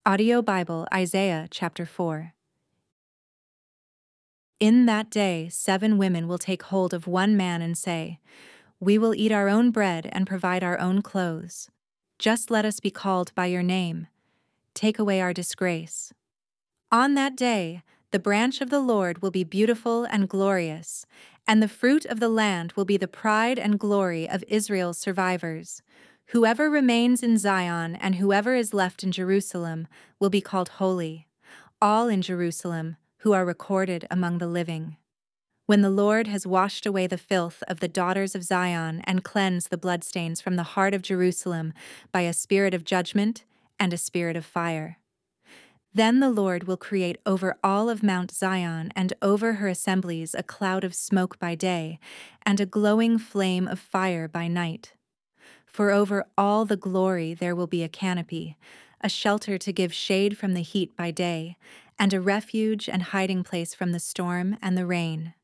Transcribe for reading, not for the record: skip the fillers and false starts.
Audio Bible, Isaiah chapter 4. In that day 7 women will take hold of one man and say, "We will eat our own bread and provide our own clothes. Just let us be called by your name. Take away our disgrace." On that day, the branch of the Lord will be beautiful and glorious, and the fruit of the land will be the pride and glory of Israel's survivors. Whoever remains in Zion and whoever is left in Jerusalem will be called holy, all in Jerusalem who are recorded among the living. When the Lord has washed away the filth of the daughters of Zion and cleansed the bloodstains from the heart of Jerusalem by a spirit of judgment and a spirit of fire. Then the Lord will create over all of Mount Zion and over her assemblies a cloud of smoke by day and a glowing flame of fire by night. For over all the glory there will be a canopy, a shelter to give shade from the heat by day, and a refuge and hiding place from the storm and the rain.